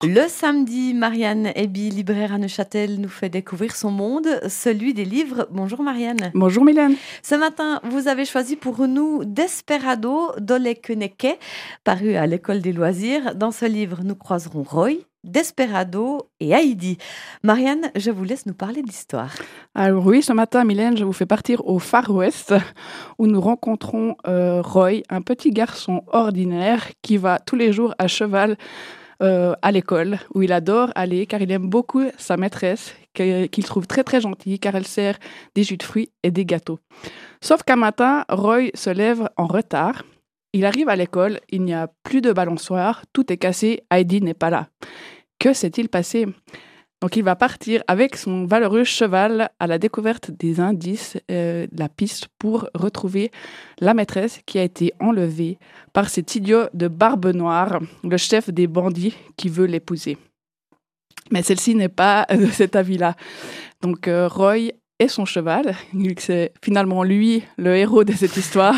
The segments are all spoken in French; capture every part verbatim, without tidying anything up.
Le samedi, Marianne Eby, libraire à Neuchâtel, nous fait découvrir son monde, celui des livres. Bonjour Marianne. Bonjour Mylène. Ce matin, vous avez choisi pour nous Desperado d'Ole Köneke, paru à l'École des loisirs. Dans ce livre, nous croiserons Roy, Desperado et Heidi. Marianne, je vous laisse nous parler de l'histoire. Alors oui, ce matin, Mylène, je vous fais partir au Far West, où nous rencontrons euh, Roy, un petit garçon ordinaire qui va tous les jours à cheval Euh, à l'école, où il adore aller car il aime beaucoup sa maîtresse, qu'il trouve très très gentille car elle sert des jus de fruits et des gâteaux. Sauf qu'un matin, Roy se lève en retard. Il arrive à l'école, il n'y a plus de balançoire, tout est cassé, Heidi n'est pas là. Que s'est-il passé ? Donc il va partir avec son valeureux cheval à la découverte des indices, euh, de la piste pour retrouver la maîtresse qui a été enlevée par cet idiot de Barbe Noire, le chef des bandits qui veut l'épouser. Mais celle-ci n'est pas de cet avis-là. Donc euh, Roy et son cheval, c'est finalement lui le héros de cette histoire,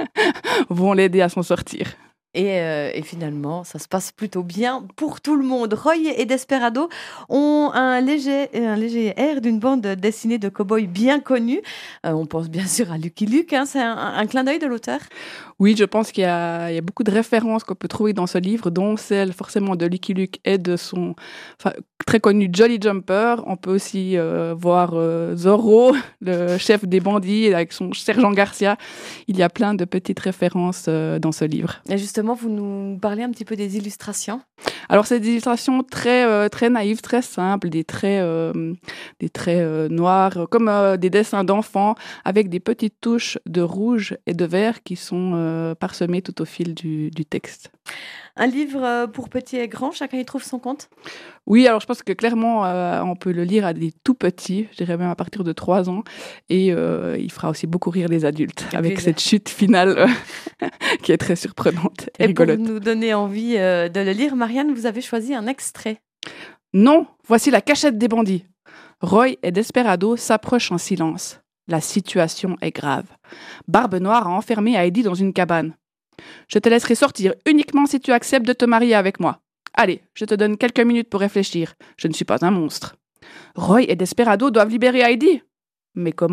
vont l'aider à s'en sortir. Et, euh, et finalement, ça se passe plutôt bien pour tout le monde. Roy et Desperado ont un léger, un léger air d'une bande dessinée de cow-boys bien connue. Euh, on pense bien sûr à Lucky Luke, hein, c'est un, un clin d'œil de l'auteur. Oui, je pense qu'il y a, il y a beaucoup de références qu'on peut trouver dans ce livre, dont celle forcément de Lucky Luke et de son enfin, très connu Jolly Jumper. On peut aussi euh, voir euh, Zorro, le chef des bandits, avec son sergent Garcia. Il y a plein de petites références euh, dans ce livre. Et justement, vous nous parlez un petit peu des illustrations. Alors, c'est des illustrations très, euh, très naïves, très simples, des traits, euh, des traits euh, noirs, comme euh, des dessins d'enfants, avec des petites touches de rouge et de vert qui sont euh, parsemées tout au fil du, du texte. Un livre pour petits et grands, chacun y trouve son compte ? Oui, alors je pense que clairement, euh, on peut le lire à des tout petits, je dirais même à partir de trois ans, et euh, il fera aussi beaucoup rire les adultes, et avec puis, cette chute finale euh, qui est très surprenante et, et rigolote. Pour nous donner envie euh, de le lire, Marianne, vous avez choisi un extrait. Non, voici la cachette des bandits. Roy et Desperado s'approchent en silence. La situation est grave. Barbe Noire a enfermé Heidi dans une cabane. Je te laisserai sortir uniquement si tu acceptes de te marier avec moi. Allez, je te donne quelques minutes pour réfléchir. Je ne suis pas un monstre. Roy et Desperado doivent libérer Heidi. Mais comment ?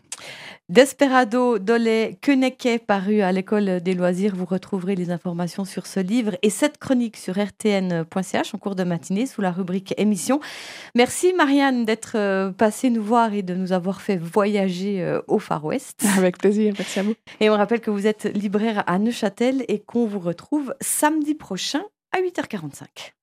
Desperado d'Ole Köneke, paru à l'École des loisirs. Vous retrouverez les informations sur ce livre et cette chronique sur r t n point c h en cours de matinée sous la rubrique émission. Merci Marianne d'être passée nous voir et de nous avoir fait voyager au Far West. Avec plaisir, merci à vous. Et on rappelle que vous êtes libraire à Neuchâtel et qu'on vous retrouve samedi prochain à huit heures quarante-cinq.